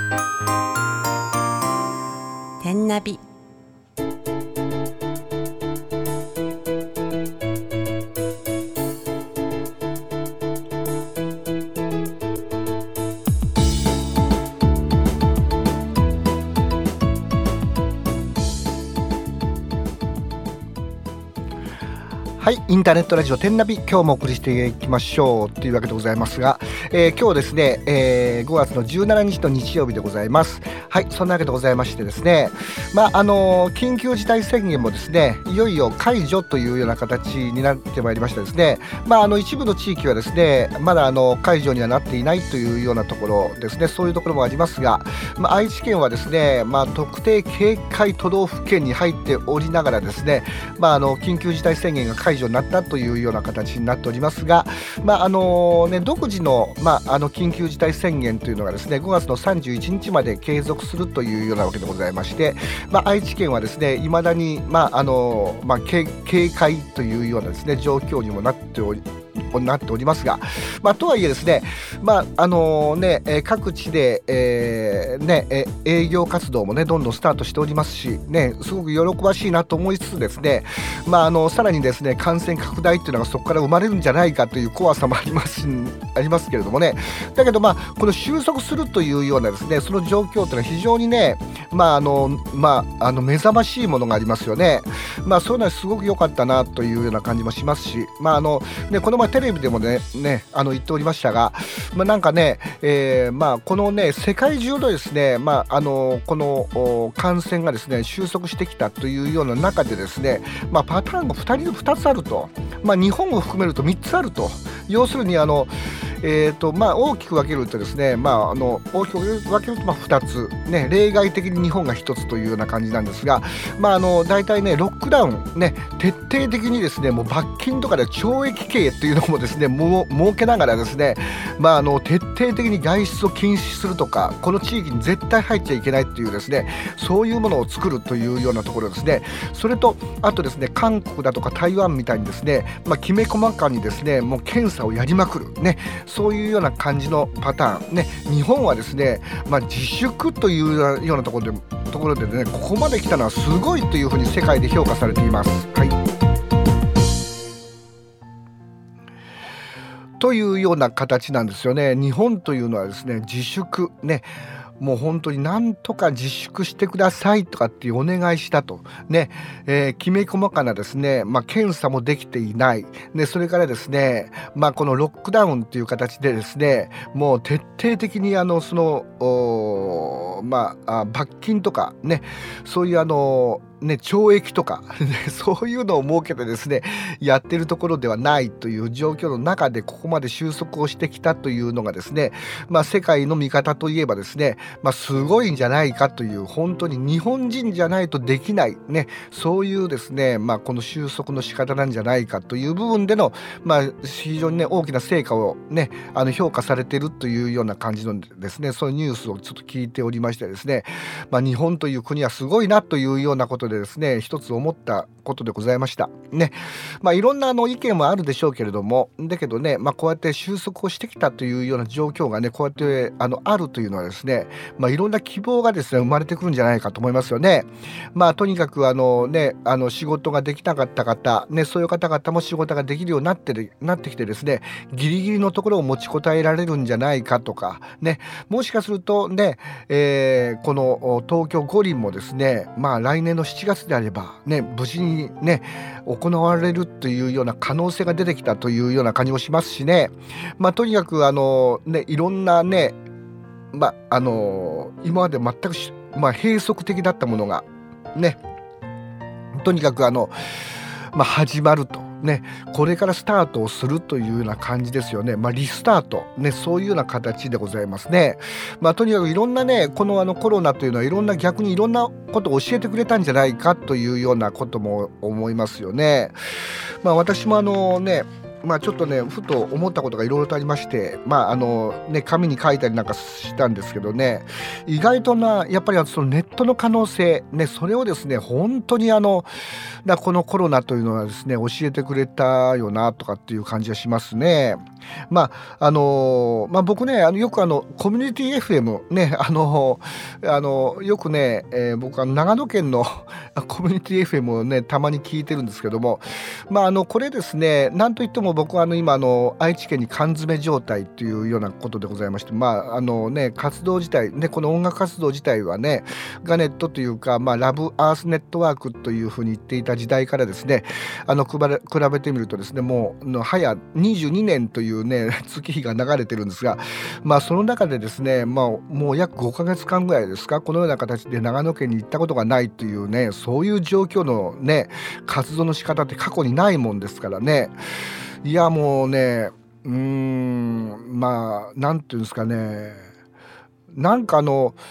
天ナビ。 はい、インターネットラジオ天ナビ、今日もお送りしていきましょうというわけでございますが、今日ですね、5月の17日の日曜日でございます。はい、そんなわけでございましてですね、緊急事態宣言もですね、いよいよ解除というような形になってまいりましてですね、一部の地域はですね、まだ解除にはなっていないというようなところですね、そういうところもありますが、愛知県はですね、特定警戒都道府県に入っておりながらですね、緊急事態宣言が解除になったというような形になっておりますが、独自の、緊急事態宣言というのがですね、5月の31日まで継続するというようなわけでございまして、愛知県はですね、未だに、警戒というようなですね、状況にもなっておりますが、とはいえですね、各地で、営業活動もねどんどんスタートしておりますしね、すごく喜ばしいなと思いつつですね、さらにですね感染拡大っていうのがそこから生まれるんじゃないかという怖さもありますけれどもね、だけどこの収束するというようなですね、その状況というのは非常にね、目覚ましいものがありますよね。そういうのはすごく良かったなというような感じもしますし、この前テレビでもね言っておりましたが、このね世界中のですね、この感染がですね収束してきたというような中でですね、パターンが2つあると、日本を含めると3つあると、要するに大きく分けるとですね、大きく分けると2つ、ね、例外的に日本が1つというような感じなんですが、大体ねロックダウン、ね、徹底的にですねもう罰金とかで懲役刑というのもですね設けながらですね、徹底的に外出を禁止するとか、この地域に絶対入っちゃいけないというですね、そういうものを作るというようなところですね。それとあとですね、韓国だとか台湾みたいにですね、きめ細かにですねもう検査をやりまくるね、そういうような感じのパターンね。日本はですね、自粛というようなところでね、ここまで来たのはすごいというふうに世界で評価されています。はい。というような形なんですよね。日本というのはですね、自粛ね、もう本当になんとか自粛してくださいとかっていうお願いしたとね、きめ細かなですね、検査もできていないね、それからですね、このロックダウンという形でですね、もう徹底的に罰金とかね、そういう懲役とかそういうのを設けてですねやってるところではないという状況の中で、ここまで収束をしてきたというのがですね、世界の見方といえばですね、すごいんじゃないかという、本当に日本人じゃないとできないね、そういうですね、この収束の仕方なんじゃないかという部分での、非常にね大きな成果をね評価されているというような感じのですね、そういうニュースをちょっと聞いておりましてですね、日本という国はすごいなというようなことでですね、一つ思ったことでございましたね。いろんな意見もあるでしょうけれども、だけどね、こうやって収束をしてきたというような状況がね、こうやってあるというのはですね、いろんな希望がですね生まれてくるんじゃないかと思いますよね。とにかく仕事ができなかった方ね、そういう方々も仕事ができるようになってきてですね、ギリギリのところを持ちこたえられるんじゃないかとかね、もしかするとね、この東京五輪もですね、来年の7月であればね、無事にね行われるというような可能性が出てきたというような感じもしますしね。とにかくいろんなね、今まで全く閉塞的だったものがね、とにかく始まるとね、これからスタートをするというような感じですよね。リスタートね、そういうような形でございますね。とにかくいろんなね、このコロナというのは逆にいろんなことを教えてくれたんじゃないかというようなことも思いますよね。私もちょっとねふと思ったことがいろいろとありまして、紙に書いたりなんかしたんですけどね、意外とやっぱりそのネットの可能性ね、それをですね本当にこのコロナというのはですね教えてくれたよなとかっていう感じがしますね。僕ねよくコミュニティ FM ねよくね、僕は長野県のコミュニティ FM をねたまに聞いてるんですけども、これですねなんといっても僕は今愛知県に缶詰状態っていうようなことでございまして、活動自体ね、この音楽活動自体はねガネットというか、ラブアースネットワークというふうに言っていた時代からですね比べてみるとですねもう早22年というね月日が流れてるんですが、その中でですねもう約5ヶ月間ぐらいですか、このような形で長野県に行ったことがないというね、そういう状況のね活動の仕方って過去にないもんですからね。いやもうねなんていうんですかね、なんか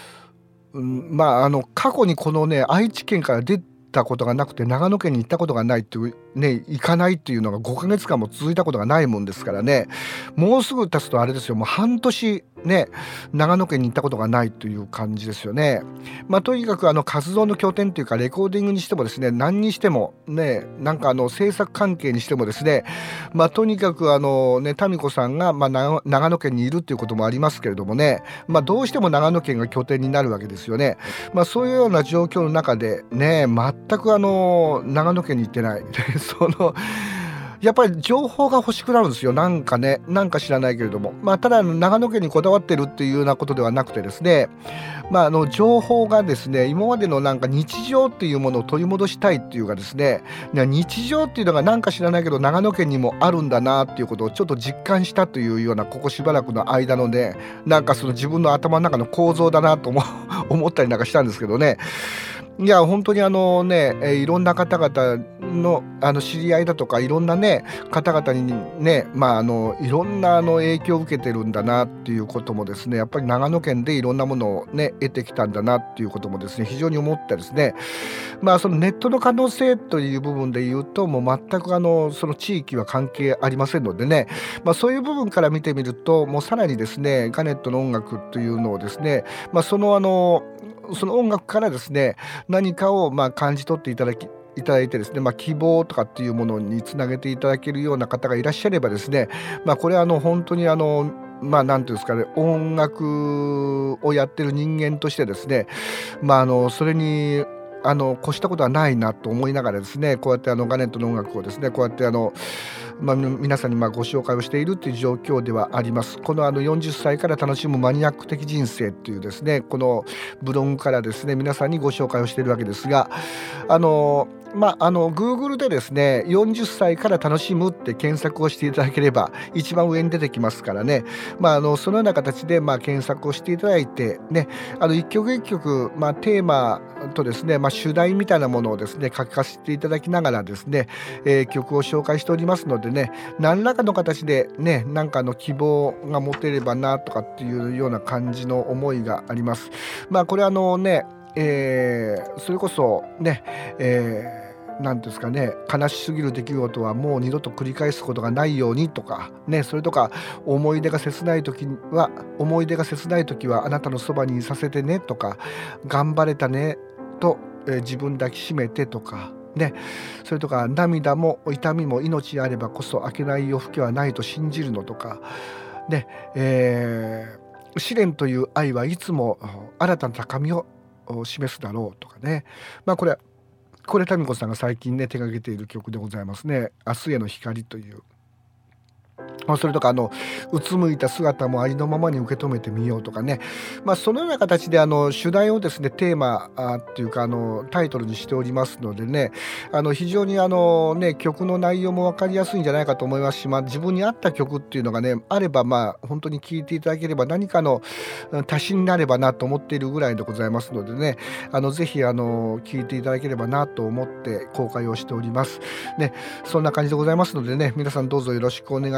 過去にこのね愛知県から出たことがなくて長野県に行ったことがないっていうね、行かないっていうのが5ヶ月間も続いたことがないもんですからね、もうすぐ経つとあれですよ、もう半年ね長野県に行ったことがないという感じですよね。とにかく活動の拠点というかレコーディングにしてもですね、何にしてもね制作関係にしてもですね、とにかく民子さんが、長野県にいるということもありますけれどもね、どうしても長野県が拠点になるわけですよね。そういうような状況の中でね全く長野県に行ってないやっぱり情報が欲しくなるんですよ。なんか知らないけれども、ただ長野県にこだわってるっていうようなことではなくてですね、情報がですね今までの日常っていうものを取り戻したいっていうかですね、日常っていうのが知らないけど長野県にもあるんだなっていうことをちょっと実感したというような、ここしばらくの間のねその自分の頭の中の構造だなと思ったりなんかしたんですけどね。いや本当にいろんな方々の知り合いだとかいろんなね方々にねいろんな影響を受けてるんだなっていうこともですね、やっぱり長野県でいろんなものをね得てきたんだなっていうこともですね非常に思ってですね、そのネットの可能性という部分で言うともう全くその地域は関係ありませんのでね、そういう部分から見てみるともうさらにですねガネットの音楽というのをですね、その音楽からですね何かを感じ取っていただいてですね、希望とかっていうものにつなげていただけるような方がいらっしゃればですね、これは本当になんていうんですかね、音楽をやってる人間としてですね、それに越したことはないなと思いながらですね、こうやってガネットの音楽をですねこうやって皆さんにご紹介をしているという状況ではあります。この40歳から楽しむマニアック的人生っていうですねこのブログからですね皆さんにご紹介をしているわけですが、Google でですね40歳から楽しむって検索をしていただければ一番上に出てきますからね、そのような形で検索をしていただいてね、一曲一曲、テーマとですね、主題みたいなものをですね書かせていただきながらですね、曲を紹介しておりますのでね、何らかの形でね希望が持てればなとかっていうような感じの思いがあります。これそれこそね、なんですかね、悲しすぎる出来事はもう二度と繰り返すことがないようにとかね、それとか思い出が切ない時はあなたのそばにいさせてねとか、頑張れたねと、自分抱きしめてとかね、それとか涙も痛みも命あればこそ明けない夜更けはないと信じるのとかね、試練という愛はいつも新たな高みを示すだろうとかね、これ民子さんが最近ね手掛けている曲でございますね。明日への光という、それとかうつむいた姿もありのままに受け止めてみようとかね、そのような形で主題をですねテーマっていうかタイトルにしておりますのでね、非常に曲の内容も分かりやすいんじゃないかと思いますし、自分に合った曲っていうのがねあれば本当に聴いていただければ何かの足しになればなと思っているぐらいでございますのでね、ぜひ聴いていただければなと思って公開をしておりますね。そんな感じでございますのでね、皆さんどうぞよろしくお願いいたします。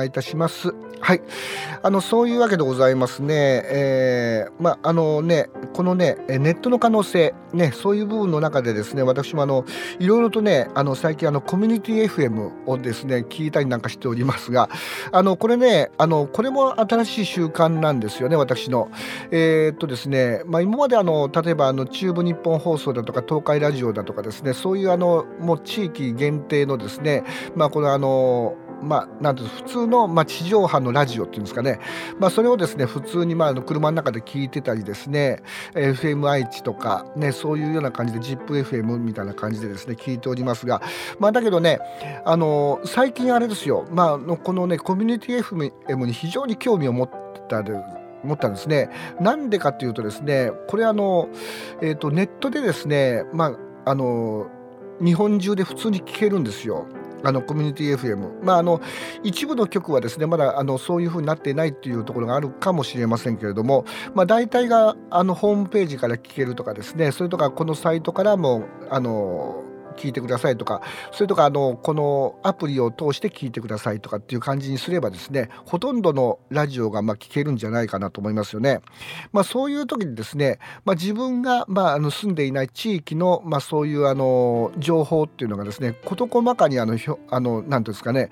ます。はい、そういうわけでございますね。このね、ネットの可能性、ね、そういう部分の中でですね、私もいろいろとね、最近コミュニティ FM をですね、聞いたりなんかしておりますが、これね、これも新しい習慣なんですよね、私の。ですね、今まで例えば中部日本放送だとか東海ラジオだとかですね、そういうもう地域限定のですね、これなんていう普通の、地上波のラジオっていうんですかね、それをですね普通に、車の中で聞いてたりですね、FM 愛知とかね、そういうような感じで ZIPFM みたいな感じでですね聞いておりますが、だけどね、最近あれですよ、このねコミュニティ FM に非常に興味を持ったんですね。なんでかっていうとですね、これネットでですね、日本中で普通に聞けるんですよ。コミュニティ FM、一部の局はですねまだそういう風になっていないっていうところがあるかもしれませんけれども、大体がホームページから聞けるとかですね、それとかこのサイトからも聞いてくださいとか、それとかこのアプリを通して聞いてくださいとかっていう感じにすればですね、ほとんどのラジオが聞けるんじゃないかなと思いますよね。そういう時にですね、自分が住んでいない地域のそういう情報っていうのがですね、事細かになんていうんですかね、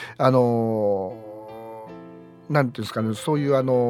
なんていうんですかね、そういう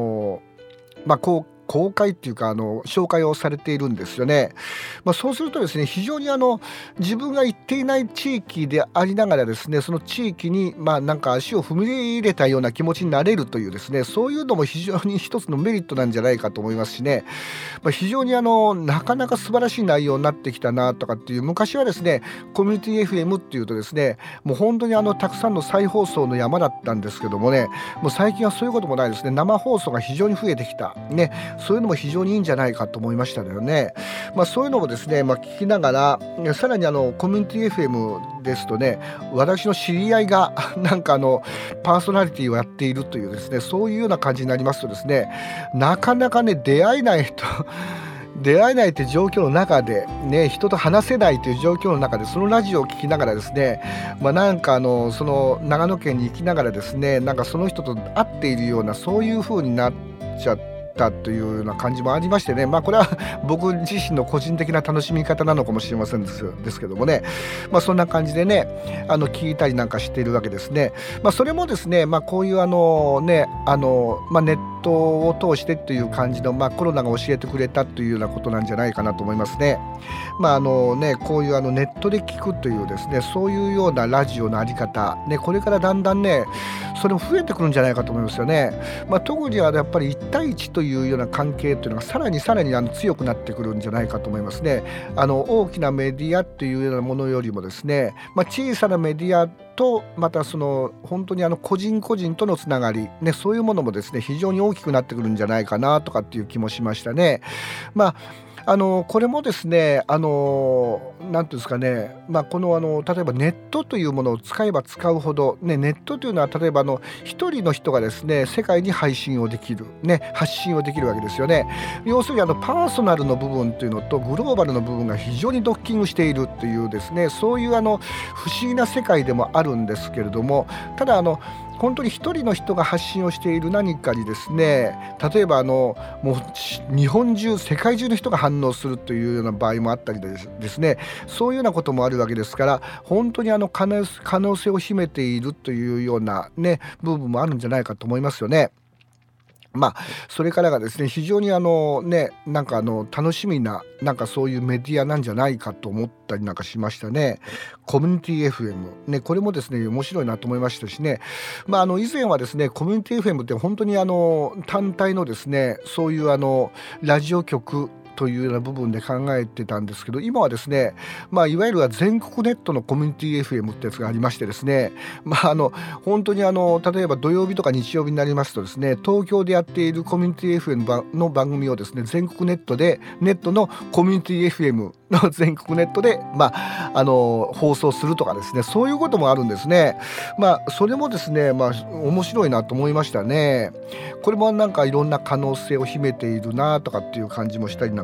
公開っていうか紹介をされているんですよね。そうするとですね、非常に自分が行っていない地域でありながらですね、その地域になんか足を踏み入れたような気持ちになれるというですね、そういうのも非常に一つのメリットなんじゃないかと思いますしね、非常になかなか素晴らしい内容になってきたなとかっていう、昔はですねコミュニティ FM っていうとですね、もう本当にたくさんの再放送の山だったんですけどもね、もう最近はそういうこともないですね。生放送が非常に増えてきたね、そういうのも非常にいいんじゃないかと思いましたよね。そういうのもですね、聞きながら、さらにコミュニティ FM ですとね、私の知り合いがなんかパーソナリティをやっているというですね、そういうような感じになりますとですね、なかなかね出会えないと出会えないという状況の中で、ね、人と話せないという状況の中でそのラジオを聞きながらですね、なんかその長野県に行きながらですね、なんかその人と会っているような、そういう風になっちゃったというような感じもありましてね、これは僕自身の個人的な楽しみ方なのかもしれませんですけどもね、そんな感じでね聞いたりなんかしているわけですね。それもですね、こういうネットを通してという感じの、コロナが教えてくれたというようなことなんじゃないかなと思いますね。こういうネットで聞くというですね、そういうようなラジオのあり方、これからだんだんねそれも増えてくるんじゃないかと思いますよね。特にはやっぱり1対1というような関係というのがさらに強くなってくるんじゃないかと思いますね。大きなメディアというようなものよりもですね、小さなメディアとまたその本当に個人個人とのつながり、そういうものもですね非常に大きくなってくるんじゃないかなとかっていう気もしましたね。これもですね、なんていうんですかね、この例えばネットというものを使えば使うほど、ネットというのは例えば一人の人がですね世界に配信をできる、発信をできるわけですよね。要するにパーソナルの部分というのとグローバルの部分が非常にドッキングしているというですね、そういう不思議な世界でもあるんですけれども、ただ本当に一人の人が発信をしている何かにですね、例えばもう日本中世界中の人が反応するというような場合もあったりですね、そういうようなこともあるわけですから、本当に可能性を秘めているというような部分もあるんじゃないかと思いますよね。それからがですね、非常になんか楽しみなそういうメディアなんじゃないかと思ったりなんかしましたね。コミュニティ FM、これもですね面白いなと思いましたしね。以前はですねコミュニティ FM って本当に単体のですねそういうラジオ局というような部分で考えてたんですけど、今はですね、いわゆる全国ネットのコミュニティ FM ってやつがありましてですね、本当に例えば土曜日とか日曜日になりますとですね、東京でやっているコミュニティ FM の番組をですね全国ネットのコミュニティ FM の全国ネットで放送するとかですね、そういうこともあるんですね。それもですね面白いなと思いましたね。これもなんかいろんな可能性を秘めているなとかっていう感じもしたりなん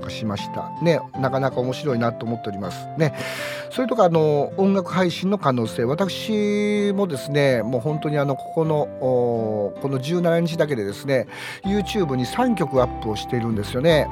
なんかしましたね。なかなか面白いなと思っておりますね。それとか音楽配信の可能性、私もですねもう本当にこの17日だけでですね YouTube に3曲アップをしているんですよね。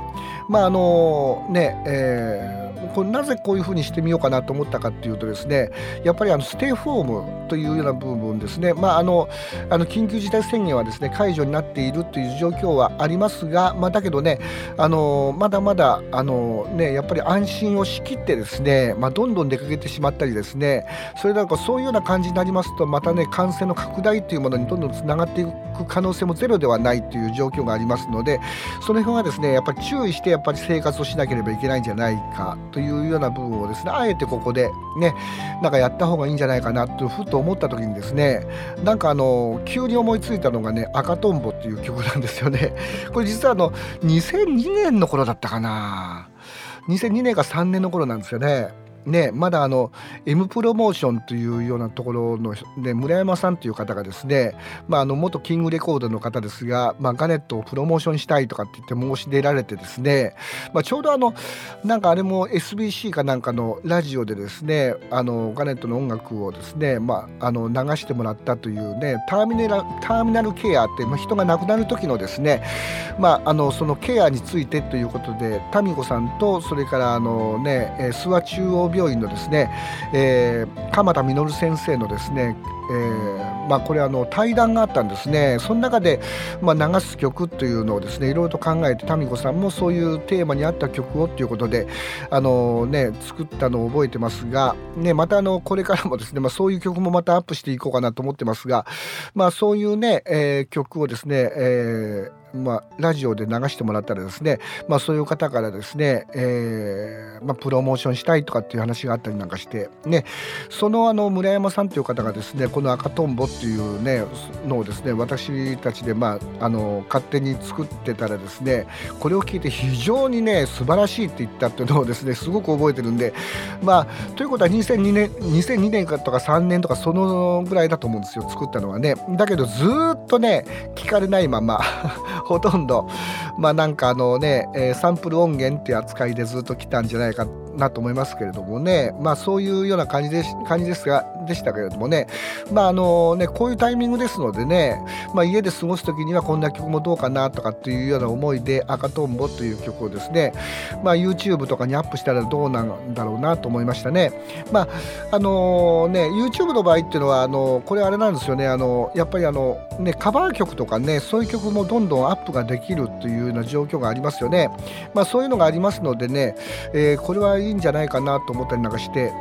これなぜこういうふうにしてみようかなと思ったかっていうとですね、やっぱりステイホームというような部分ですね、緊急事態宣言はですね解除になっているという状況はありますが、だけどねまだまだやっぱり安心をしきってですね、どんどん出かけてしまったりですね、そういうような感じになりますと、またね感染の拡大というものにどんどんつながっていく可能性もゼロではないという状況がありますので、その辺はですねやっぱり注意してやっぱり生活をしなければいけないんじゃないかというような部分をですね、あえてここでねなんかやった方がいいんじゃないかなとふと思った時にですね、なんか急に思いついたのがね赤とんぼっていう曲なんですよね。これ実は2002年の頃だったかな、2002年か3年の頃なんですよね。まだM プロモーションというようなところの、村山さんという方がですね、元キングレコードの方ですが、ガネットをプロモーションしたいとかって言って申し出られてですね、ちょうどなんかあれも SBC かなんかのラジオでですねガネットの音楽をですね、流してもらったというねターミナルケアって、人が亡くなる時のですねそのケアについてということでタミコさんとそれから諏訪中央病院のですね、鎌田実先生のですね、これ対談があったんですね。その中で、流す曲というのをですねいろいろと考えて、タミコさんもそういうテーマに合った曲をということで作ったのを覚えてますが、またこれからもですね、そういう曲もまたアップしていこうかなと思ってますが、そういうね、曲をですね、ラジオで流してもらったらですね、そういう方からですね、プロモーションしたいとかっていう話があったりなんかしてね、その村山さんという方がですねこの赤とんぼっていうねのをですね私たちで勝手に作ってたらですね、これを聞いて非常にね素晴らしいって言ったっていうのをですねすごく覚えてるんで、ということは2002年かとか3年とかそのぐらいだと思うんですよ、作ったのはね。だけどずっとね聞かれないままほとんどなんかサンプル音源っていう扱いでずっと来たんじゃないかなと思いますけれどもね、そういうような感じでしたけれどもね、こういうタイミングですのでね、家で過ごす時にはこんな曲もどうかなとかっていうような思いで赤とんぼという曲をですね、YouTube とかにアップしたらどうなんだろうなと思いましたね。YouTube の場合っていうのはこれあれなんですよね、やっぱりカバー曲とかねそういう曲もどんどんアップができるというような状況がありますよね。そういうのがありますのでね、これはいいんじゃないかなと思ったりなんかして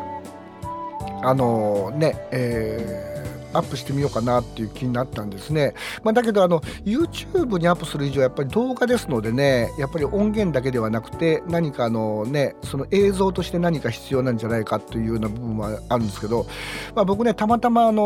アップしてみようかなっていう気になったんですね。だけどYouTube にアップする以上やっぱり動画ですのでね、やっぱり音源だけではなくて何かその映像として何か必要なんじゃないかというような部分はあるんですけど、僕ねたまたま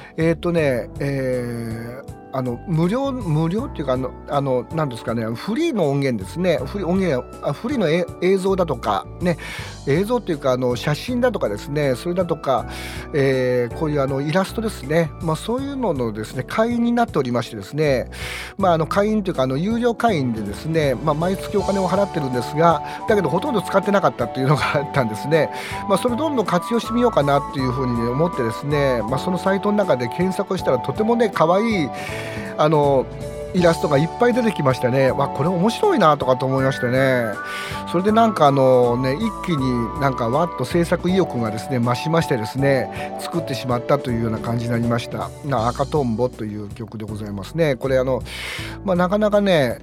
無料っていうか何ですかね、フリーの音源ですね、フリーの映像だとかね、映像っていうか写真だとかですね、それだとか、こういうイラストですね、そういうののですね会員になっておりましてですね、会員というか有料会員でですね、毎月お金を払ってるんですが、だけどほとんど使ってなかったっていうのがあったんですね。それどんどん活用してみようかなっていうふうに、思ってですね、そのサイトの中で検索をしたらとてもね可愛いイラストがいっぱい出てきましたね。これ面白いなとかと思いましてね、それでなんか一気になんかわっと制作意欲がですね増しましてですね、作ってしまったというような感じになりました。赤とんぼという曲でございますね。これなかなかね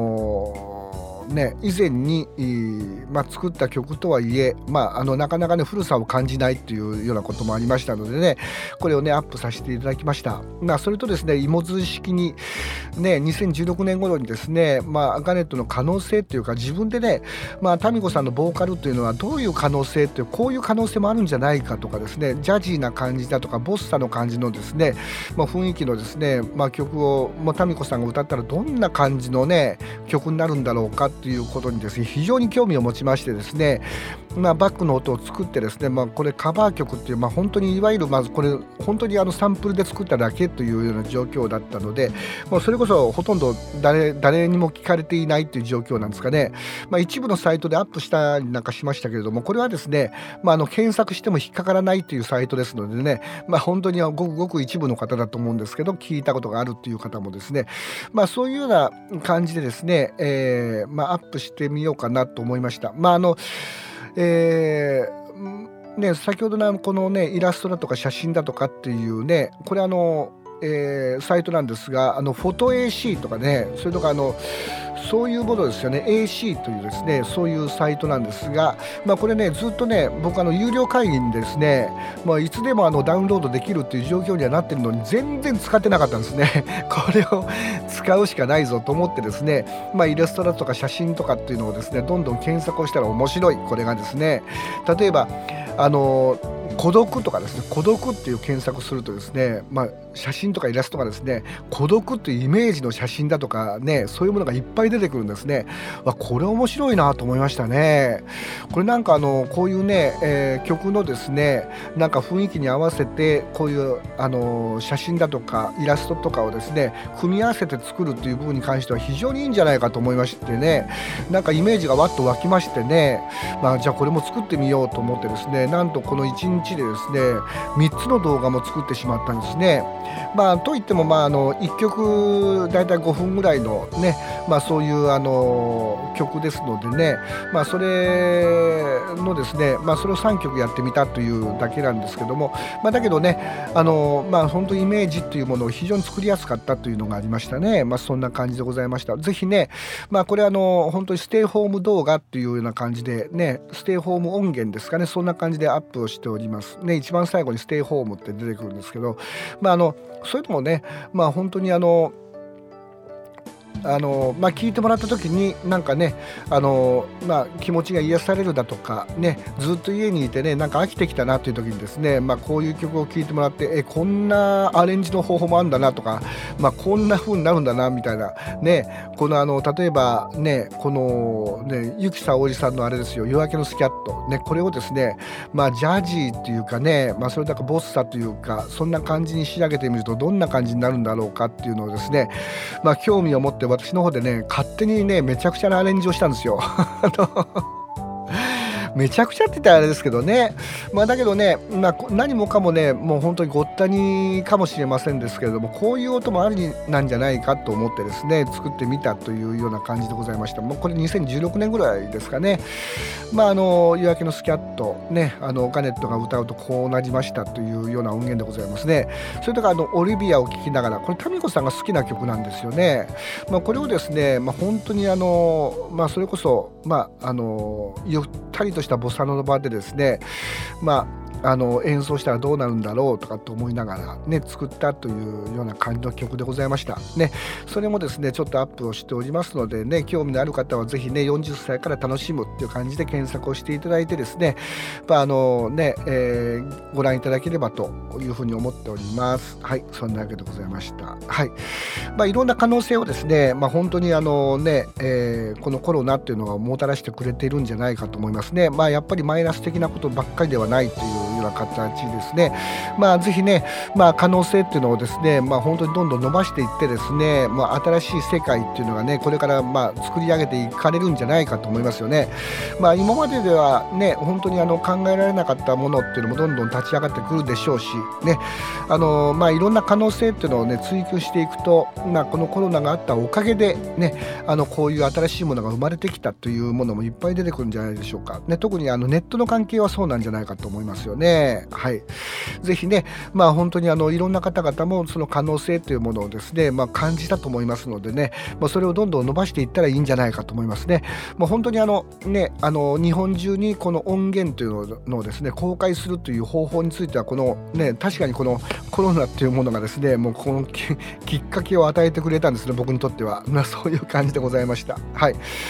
以前に、作った曲とはいえ、なかなかね古さを感じないっていうようなこともありましたのでね、これをねアップさせていただきました。それとですね芋づる式にね2016年頃にですね、ガネットの可能性というか、自分でねタミコさんのボーカルというのはどういう可能性という、こういう可能性もあるんじゃないかとかですね、ジャジーな感じだとかボッサの感じのですね、雰囲気のですね、曲をタミコさんが歌ったらどんな感じのね曲になるんだろうかということにですね非常に興味を持ちましてですね、 バックの音を作ってですね、これカバー曲っていう、本当にいわゆるまずこれ本当にサンプルで作っただけというような状況だったので、もうそれこそほとんど誰にも聞かれていないという状況なんですかね。一部のサイトでアップしたりなんかしましたけれども、これはですね、検索しても引っかからないというサイトですのでね、本当にごくごく一部の方だと思うんですけど、聞いたことがあるっていう方もですね、そういうような感じでですね、アップしてみようかなと思いました。先ほどのこのねイラストだとか写真だとかっていうね、これサイトなんですが、フォト AC とかね、それとかそういうものですよね。 AC というですね、そういうサイトなんですが、これねずっとね僕有料会員でですね、いつでもダウンロードできるっていう状況にはなってるのに全然使ってなかったんですね。これを使うしかないぞと思ってですね、イラストだとか写真とかっていうのをですねどんどん検索をしたら面白い。これがですね、例えば孤独とかですね、孤独っていう検索するとですね、写真とかイラストがですね、孤独っていうイメージの写真だとかね、そういうものがいっぱい出てくるんですね。これ面白いなと思いましたね。これなんかこういうね、曲のですねなんか雰囲気に合わせてこういう写真だとかイラストとかをですね組み合わせて作るっていう部分に関しては非常にいいんじゃないかと思いましてね、なんかイメージがわっと湧きましてね、じゃあこれも作ってみようと思ってですね、なんとこの1日でですね3つの動画も作ってしまったんですね。といっても1曲だいたい5分ぐらいのね、そういう曲ですのでね、それのですね、それを3曲やってみたというだけなんですけども、だけどね本当にイメージっていうものを非常に作りやすかったというのがありましたね。そんな感じでございました。ぜひね、これ本当にステイホーム動画っていうような感じでね、ステイホーム音源ですかね、そんな感じでアップをしておりますね。一番最後にステイホームって出てくるんですけど、それともね、本当に聞いてもらった時になんかね気持ちが癒されるだとかね、ずっと家にいてねなんか飽きてきたなという時にですね、こういう曲を聴いてもらってこんなアレンジの方法もあるんだなとか、こんな風になるんだなみたいなね、この例えばねこのね由紀さおりさんのあれですよ、夜明けのスキャットね、これをですねジャジーっていうかね、それだからボッサというかそんな感じに仕上げてみるとどんな感じになるんだろうかっていうのをですね興味を持って私の方でね勝手にねめちゃくちゃなアレンジをしたんですよ。めちゃくちゃって言ったらあれですけどね、だけどね、何もかもねもう本当にごったにかもしれませんですけれども、こういう音もありなんじゃないかと思ってですね作ってみたというような感じでございました。これ2016年ぐらいですかね。夜明けのスキャットね、オカネットが歌うとこうなりましたというような音源でございますね。それとかオリビアを聴きながら、これタミコさんが好きな曲なんですよね。これをですね本当にそれこそゆったりとしたボサノバでですね演奏したらどうなるんだろうとかと思いながらね作ったというような感じの曲でございましたね。それもですねちょっとアップをしておりますのでね、興味のある方はぜひね40歳から楽しむっていう感じで検索をしていただいてですねご覧いただければというふうに思っております。はい、そんなわけでございました。はい、いろんな可能性をですね本当にこのコロナっていうのがもたらしてくれているんじゃないかと思いますね。やっぱりマイナス的なことばっかりではないというような形ですね。ぜひね可能性っていうのをですね本当にどんどん伸ばしていってですね新しい世界っていうのがねこれから作り上げていかれるんじゃないかと思いますよね。今までではね本当に考えられなかったものっていうのもどんどん立ち上がってくるでしょうしね、いろんな可能性っていうのをね追求していくとこのコロナがあったおかげでねこういう新しいものが生まれてきたというものもいっぱい出てくるんじゃないでしょうかね。特にネットの関係はそうなんじゃないかと思いますよね。はい、ぜひね本当にいろんな方々もその可能性というものをですね感じたと思いますのでね、それをどんどん伸ばしていったらいいんじゃないかと思いますね。本当に日本中にこの音源というのをですね公開するという方法についてはこのね確かにこのコロナっていうものがですねもうこのきっかけを与えてくれたんですね、僕にとっては。そういう感じでございました。はい、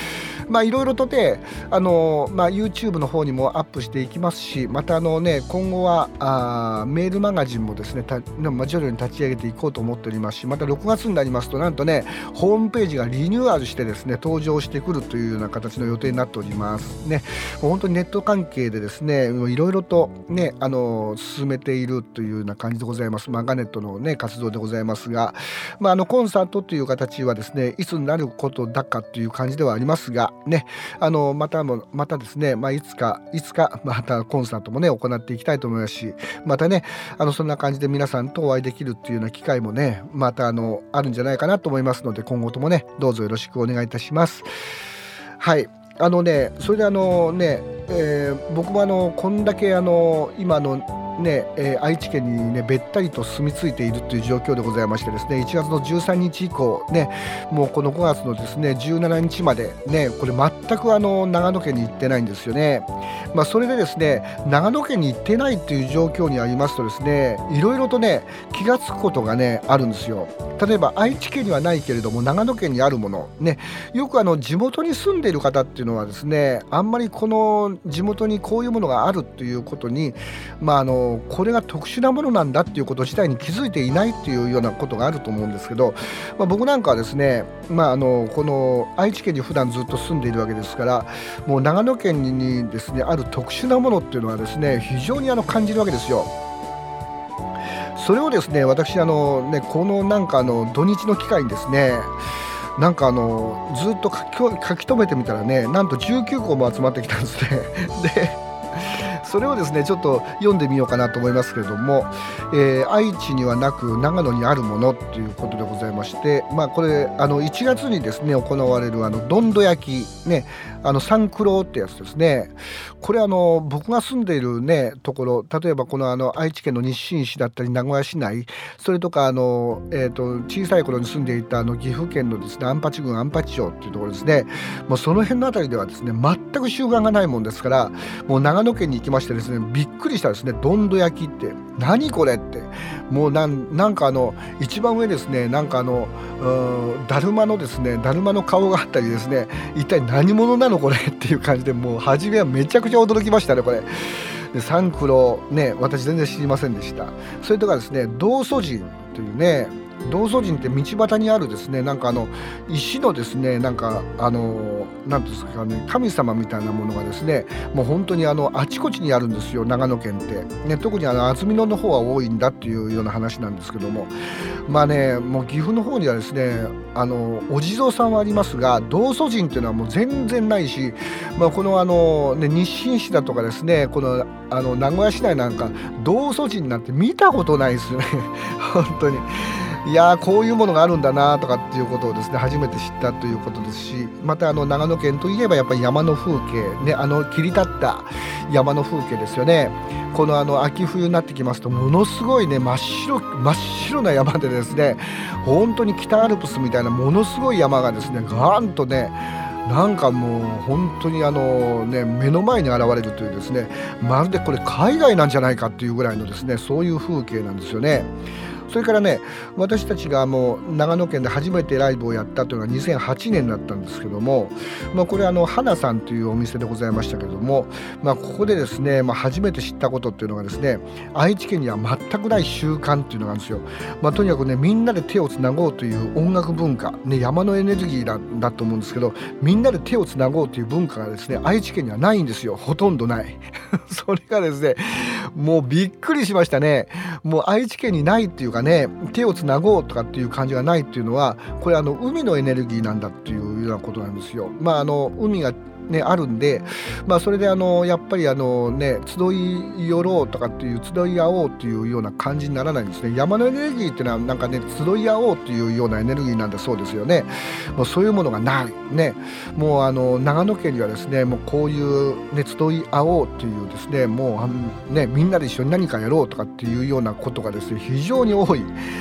いろいろとでYouTube の方にもアップしていきますし、また今後はメールマガジンもですね徐々に立ち上げていこうと思っておりますし、また6月になりますとなんとねホームページがリニューアルしてですね登場してくるというような形の予定になっておりますね。もう本当にネット関係でですねいろいろとね進めているというような感じでございます。ガネットのね活動でございますが、コンサートという形はですねいつになることだかという感じではありますがね、またですね、いつかまたコンサートもね行っていきたいと思いますし、またねそんな感じで皆さんとお会いできるっていうような機会もねまたあるんじゃないかなと思いますので、今後ともねどうぞよろしくお願いいたします。はい、それで僕もこんだけ今愛知県にねべったりと住み着いているという状況でございましてですね、1月の13日以降ねもうこの5月のですね17日までねこれ全く長野県に行ってないんですよね。それでですね長野県に行ってないという状況にありますとですねいろいろとね気がつくことがねあるんですよ。例えば愛知県にはないけれども長野県にあるものね、よく地元に住んでいる方っていうのはですねあんまりこの地元にこういうものがあるということにこれが特殊なものなんだっていうこと自体に気づいていないっていうようなことがあると思うんですけど、僕なんかはですねこの愛知県に普段ずっと住んでいるわけですから、もう長野県にですねある特殊なものっていうのはですね非常に感じるわけですよ。それをですね私この土日の機会にですねずっと書き留めてみたらねなんと19個も集まってきたんですね。でそれをですねちょっと読んでみようかなと思いますけれども、愛知にはなく長野にあるものということでございまして、これ1月にですね行われるどんど焼きね三九郎ってやつですね。これ僕が住んでいるねところ、例えばこの愛知県の日進市だったり名古屋市内、それとか小さい頃に住んでいた岐阜県のですね安八郡安八町っていうところですね、もうその辺のあたりではですね全く習慣がないもんですから、もう長野県に行きましてですねびっくりしたですね。どんど焼きって何これって、もうなんか一番上ですねだるまのですねだるまの顔があったりですね、一体何者なのこれっていう感じで、もう初めはめちゃくちゃ驚きましたねこれで。三九郎ね私全然知りませんでした。それとかですね道祖神というね、道祖神って道端にあるですね石のですねなんていうんですかね神様みたいなものがですねもう本当にあちこちにあるんですよ長野県ってね。特に安曇野の方は多いんだっていうような話なんですけども、もう岐阜の方にはですねお地蔵さんはありますが道祖神っていうのはもう全然ないし、この日進市だとかですねこの名古屋市内なんか道祖神なんて見たことないですよね本当に。いやーこういうものがあるんだなとかっていうことをですね初めて知ったということですし、また長野県といえばやっぱり山の風景ね、切り立った山の風景ですよね。この秋冬になってきますとものすごいね真っ白な山でですね本当に北アルプスみたいなものすごい山がですねガーンとねなんかもう本当に目の前に現れるというですね、まるでこれ海外なんじゃないかっていうぐらいのですねそういう風景なんですよね。それからね私たちがもう長野県で初めてライブをやったというのが2008年だったんですけども、これ花さんというお店でございましたけれども、ここでですね、初めて知ったことっていうのがですね愛知県には全くない習慣っていうのがあるんですよ。とにかくねみんなで手をつなごうという音楽文化、ね、山のエネルギーだと思うんですけど、みんなで手をつなごうという文化がですね愛知県にはないんですよ。ほとんどないそれがですねもうびっくりしましたね。もう愛知県にないっていうかね手をつなごうとかっていう感じがないっていうのはこれ海のエネルギーなんだっていうようなことなんですよ。海がねあるんで、それでやっぱり集い寄ろうとかっていう集い合おうっていうような感じにならないんですね。山のエネルギーっていうのはなんかね集い合おうっていうようなエネルギーなんだそうですよね。もうそういうものがないね。もう長野県にはですねもうこういうね集い合おうっていうですねもうみんなで一緒に何かやろうとかっていうようなことがですね非常に多い。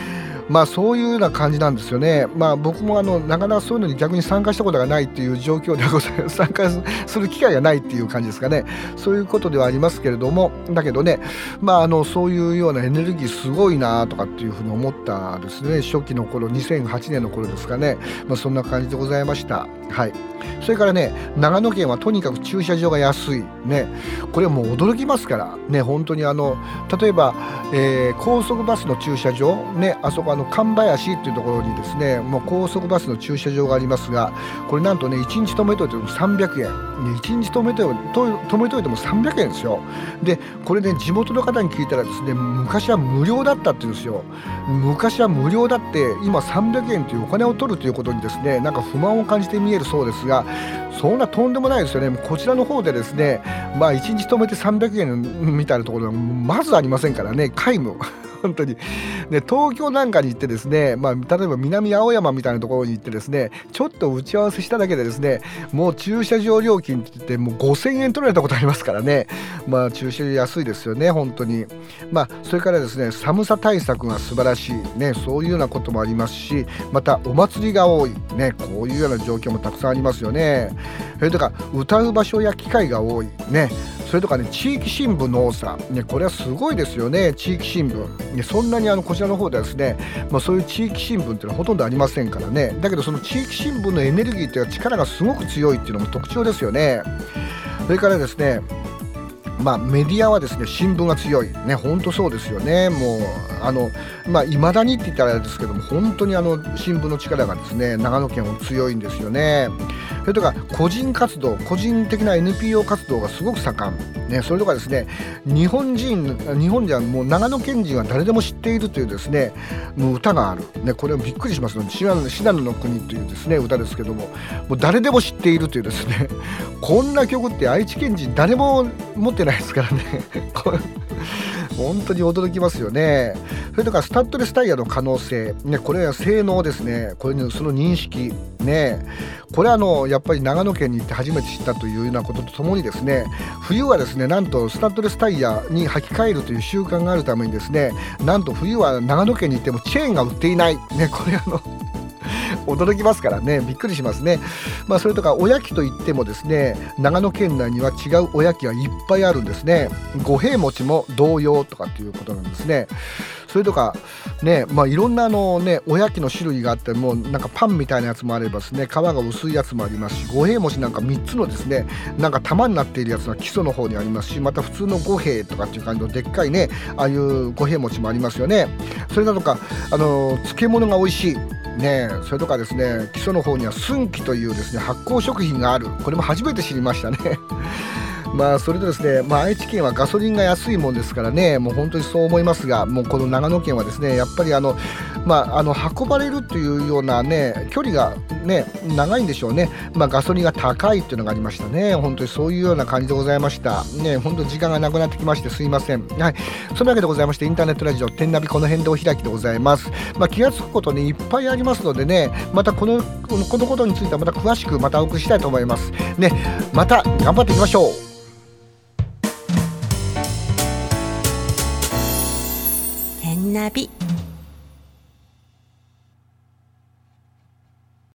そういうような感じなんですよね。僕もなかなかそういうのに逆に参加したことがないっていう状況でございます。参加する機会がないっていう感じですかね。そういうことではありますけれども、だけどね、そういうようなエネルギーすごいなとかっていうふうに思ったですね。初期の頃、2008年の頃ですかね。そんな感じでございました。はい。それからね、長野県はとにかく駐車場が安いね。これはもう驚きますからね。本当に例えば、高速バスの駐車場ね、あそこ神林っていうところにですね、もう高速バスの駐車場がありますが、これなんとね、1日止めといても300円、1日止めといても300円ですよ。でこれね、地元の方に聞いたらですね、昔は無料だったって言うんですよ。昔は無料だって、今300円というお金を取るということにですね、なんか不満を感じて見えるそうですが、そんなとんでもないですよね。こちらの方でですね、1日止めて300円みたいなところはまずありませんからね、皆無本当にね、東京なんかに行ってですね、例えば南青山みたいなところに行ってですね、ちょっと打ち合わせしただけでですね、もう駐車場料金って言ってもう5000円取られたことありますからね。駐車場安いですよね、本当に。それからですね、寒さ対策が素晴らしいね、そういうようなこともありますし、またお祭りが多いね、こういうような状況もたくさんありますよね。それとか歌う場所や機会が多いね。それとかね、地域新聞の多さ、ね、これはすごいですよね。地域新聞、ね、そんなにこちらの方ではですね、そういう地域新聞っていうのはほとんどありませんからね。だけどその地域新聞のエネルギーっていうか力がすごく強いっていうのも特徴ですよね。それからですね、メディアはですね、新聞が強いね、本当そうですよね。もう未だにって言ったらあれですけども、本当に新聞の力がですね、長野県は強いんですよね。それとか個人的な NPO 活動がすごく盛んね。それとかですね、日本ではもう長野県人は誰でも知っているというですね、もう歌があるね。これはびっくりしますので、信濃の国というですね歌ですけども、もう誰でも知っているというですね、こんな曲って愛知県人誰も持ってないですからね。これ本当に驚きますよね。それとかスタッドレスタイヤの可能性、ね、これは性能ですね。これにその認識ね、これはやっぱり長野県に行って初めて知ったというようなこととともにですね、冬はですね、なんとスタッドレスタイヤに履き替えるという習慣があるためにですね、なんと冬は長野県に行ってもチェーンが売っていないね。これ驚きますからね、びっくりしますね。それとかおやきといってもですね、長野県内には違うおやきがいっぱいあるんですね。五平餅も同様とかっていうことなんですね。それとかね、いろんなおやきの種類があって、もうなんかパンみたいなやつもあればですね、皮が薄いやつもありますし、五平餅なんか3つのですね、なんか玉になっているやつが基礎の方にありますし、また普通の五平とかっていう感じのでっかいね、ああいう五平餅もありますよね。それだとか漬物が美味しいね。それとかですね、基礎の方には寸喜というですね、発酵食品がある。これも初めて知りましたね。それとですね、愛知県はガソリンが安いもんですからね、もう本当にそう思いますが、もうこの長野県はですね、やっぱり運ばれるというようなね、距離がね長いんでしょうね。ガソリンが高いっていうのがありましたね。本当にそういうような感じでございましたね。本当に時間がなくなってきましてすいません。はい、そんなわけでございまして、インターネットラジオ天ナビこの辺でお開きでございます。気がつくことね、いっぱいありますのでね、またこのことについてはまた詳しくまたお送りしたいと思いますね。また頑張っていきましょう。 天ナビ。